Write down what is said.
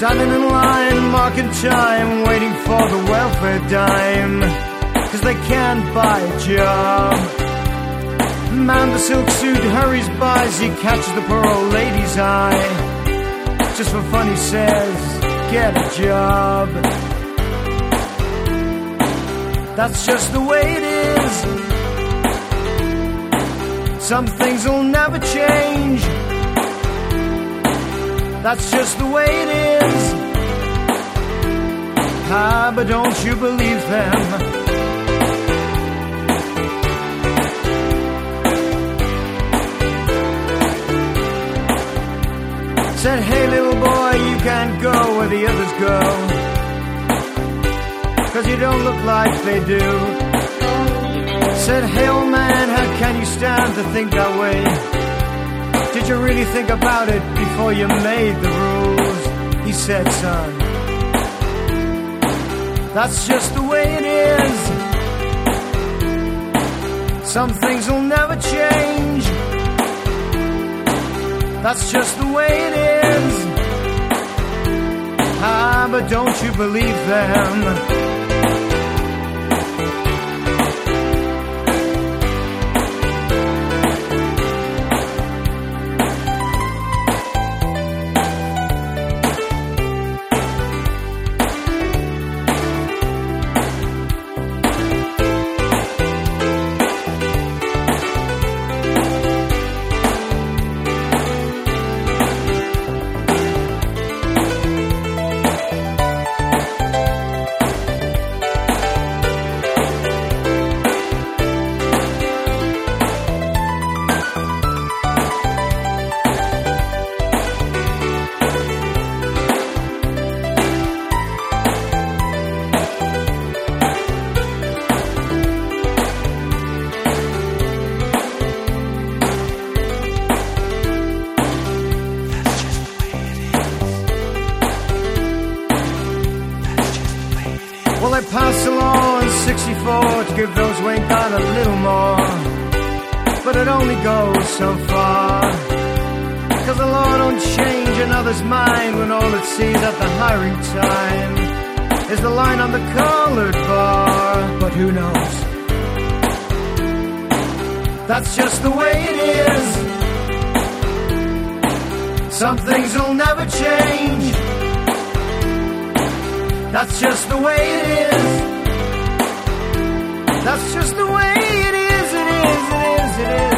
Standing in line, marking time, waiting for the welfare dime, 'cause they can't buy a job. Man, the silk suit hurries by as he catches the poor old lady's eye. Just for fun he says, get a job. That's just the way it is. Some things will never change. That's just the way it is. Ah, but don't you believe them? Said, hey little boy, you can't go where the others go, 'cause you don't look like they do. Said, hey old man, how can you stand to think that way? Did you really think about it before you made the rules? He said, son, that's just the way it is. Some things will never change. That's just the way it is. Ah, but don't you believe them? Well, I pass along 64 to give those who ain't got a little more, but it only goes so far, 'cause the law don't change another's mind when all it sees at the hiring time is the line on the colored bar. But who knows? That's just the way it is. Some things will never change. That's just the way it is. That's just the way it is, it is, it is, it is.